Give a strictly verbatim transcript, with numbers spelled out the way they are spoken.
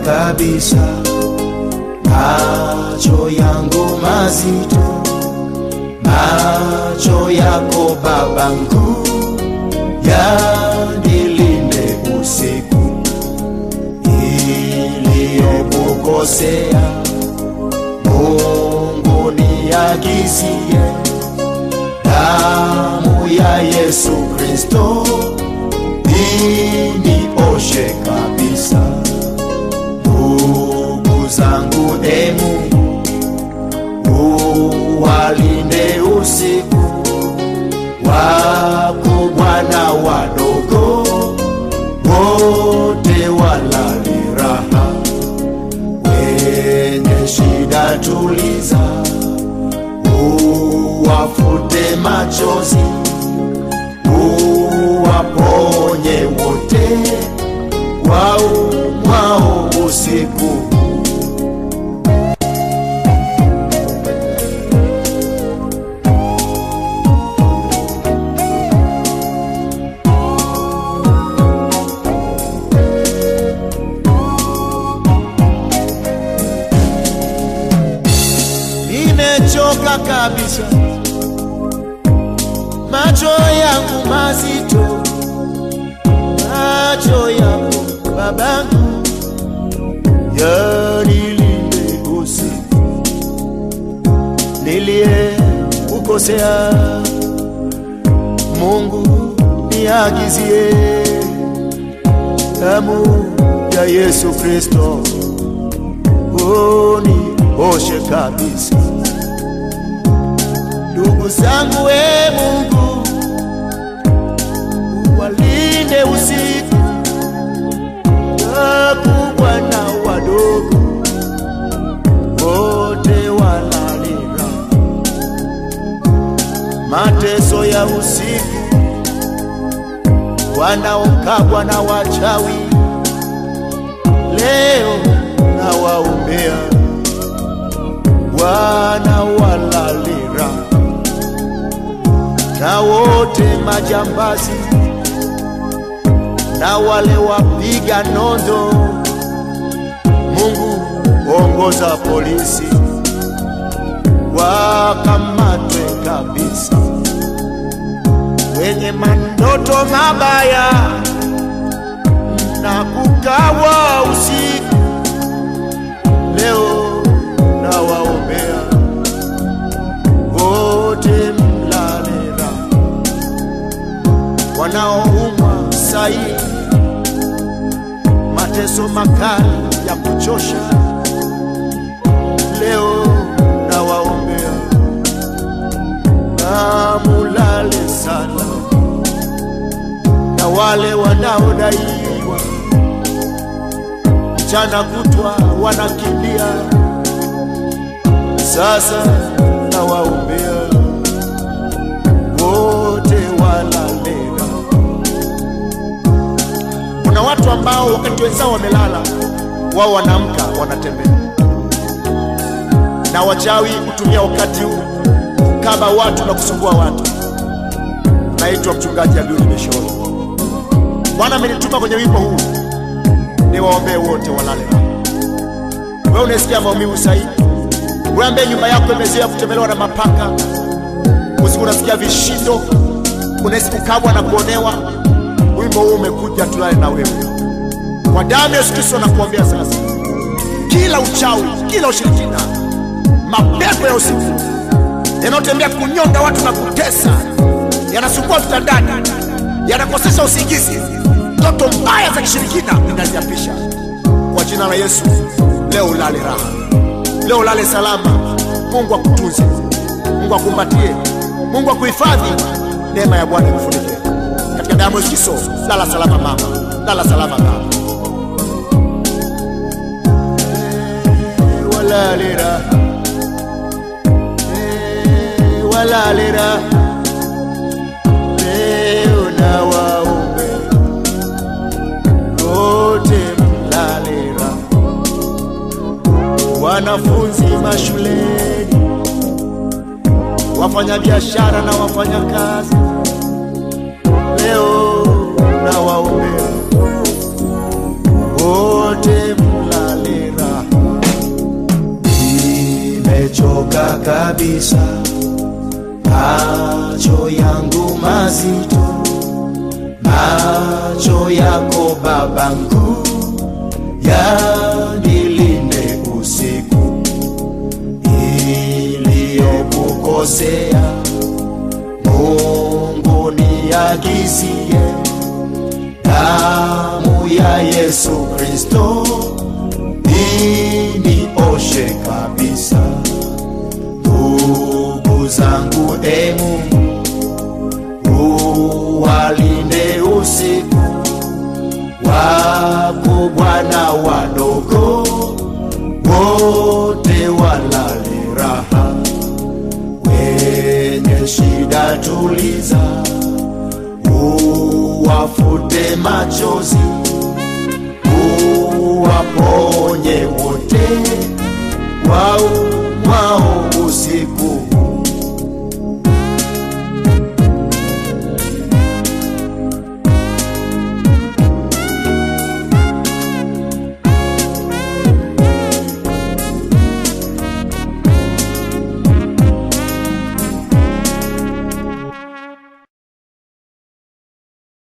kabisa, macho yangu mazito, macho yako babangu yanilinde usiku iliyokukosea. Mungu niagizie damu ya Yesu Kristo inioshe kabisa. Ndugu zangu e Mungu, uwalinde usiku, wakubwa na wadogo wote walale raha. Wenye shida tuliza, uwafute machozi, uwaponye wote waumwao usiku. Nimechoka kabisa, macho yangu mazito, macho yangu babangu yanilinde usiku. Nilie ukosea, Mungu niagizie damu ya Yesu Kristo unioshe kabisa. Ndugu zangu we Mungu, walinde usiku, wakubwa na wadogo wote walale raha. Mateso ya usiku, wanaokabwa na wachawi, leo na waombea wana walale raha. Na wote majambazi na wale wapiga nondo, Mungu ongoza polisi wakamatwe kabisa. Wenye mandoto mabaya na kukawa usiku, leo na waombea wote mlale raha. Wanaoumwa sai, mateso makali ya kuchosha, leo na waombea na mulale sana. Na wale wanaodaiwa mchana kutwa wanakimbia, sasa na waombea wote walale. Kuna watu ambao wakati wenzao wamelala, wao wanaamka wanatembea, na wachawi kutumia wakati huu kukaba watu na kusumbua watu. Naitwa mchungaji Abiudi Misholo. Bwana amenituma kwenye wimbo huu ni waombee wote walale. Wewe unasikia maumivu sahihi, wewe ambaye nyumba yako imezoea kutembelewa na mapaka, usiku unasikia vishindo, unahisi kukabwa na kuonewa, wimbo huu umekuja tulale na wewe. Kwa damu ya Yesu Kristo nakuombea sasa, kila uchawi, kila ushirikina, mapepo ya usiku yanayotembea kunyonga watu na kutesa, yanasumbua vitandani, yanakosesha usingizi, ndoto mbaya za kishirikina, ninaziapisha kwa jina la Yesu. Leo ulale raha, leo ulale salama. Mungu akutunze, Mungu akumbatie, Mungu akuhifadhi. Neema ya Bwana ikufunike katika damu ya Yesu Kristo. Lala salama mama, lala salama baba. Walale raha, walale raha, leo na waombe wote mlale raha. Wanafunzi mashuleni, wafanya biashara na wafanya kazi, leo na waombea wote mlale. macho yako babangu yanilinde usiku iliyokukosea. Mungu niagizie damu ya Yesu Kristo inioshe kabisa. Ndugu zangu e Mungu, uwalinde usiku, wakubwa na wadogo wote walale raha. Wenye shida tuliza, uwafute machozi, uwaponye wote wao